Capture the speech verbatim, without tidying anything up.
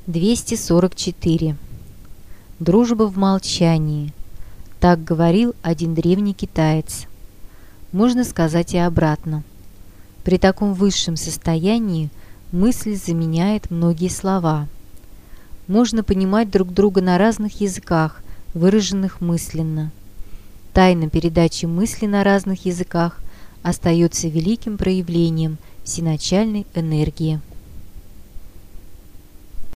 двести сорок четыре. Дружба в молчании. Так говорил один древний китаец. Можно сказать и обратно. При таком высшем состоянии мысль заменяет многие слова. Можно понимать друг друга на разных языках, выраженных мысленно. Тайна передачи мысли на разных языках остается великим проявлением всеначальной энергии.